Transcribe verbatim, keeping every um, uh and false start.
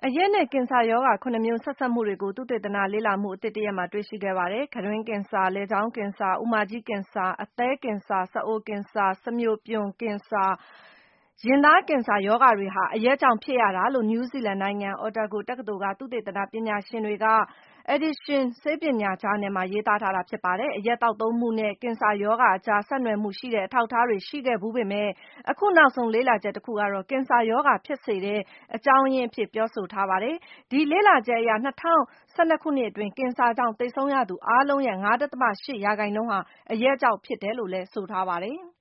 အရက်နဲ့ကင်ဆာရောဂါ ခုနှစ်မျိုးဆက်စပ်မှုတွေကို သုတေသနလေ့လာမှုအသစ်တရပ်မှာ တွေ့ရှိခဲ့ပါတယ်။ ခံတွင်းကင်ဆာ၊ လည်ချောင်းကင်ဆာ၊ အူမကြီးကင်ဆာ၊ အသည်းကင်ဆာ၊ စအိုကင်ဆာ၊ စမြို့ပြွန်ကင်ဆာ၊ ရင်သားကင်ဆာရောဂါတွေဟာ အရက်ကြောင့်ဖြစ်ရတာလို့ နယူးဇီလန်နိုင်ငံ Otago တက္ကသိုလ်က သုတေသနပညာရှင်တွေက Edition ဆေးပညာဂျာနယ်မှာ ရေးသားထားတာဖြစ်ပါတယ်။ အရက်သောက်သုံးမှုနဲ့ ကင်ဆာရောဂါအကြား ဆက်နွယ်မှုရှိတဲ့ အထောက်အထားတွေရှိခဲ့ဖူးပေမယ့် အခုနောက်ဆုံးလေ့လာချက်တခုကတော့ ကင်ဆာရောဂါဖြစ်စေတဲ့အကြောင်းရင်းအဖြစ် ပြောဆိုထားပါတယ်။ ဒီလေ့လာချက်အရ ၂၀၁၂ ခုနှစ်အတွင်း ကင်ဆာကြောင့်သေဆုံးရသူအားလုံးရဲ့ ၅.၈ ရာခိုင်နှုန်းဟာ အရက်ကြောင့်ဖြစ်တယ်လို့လည်း ဆိုထားပါတယ်။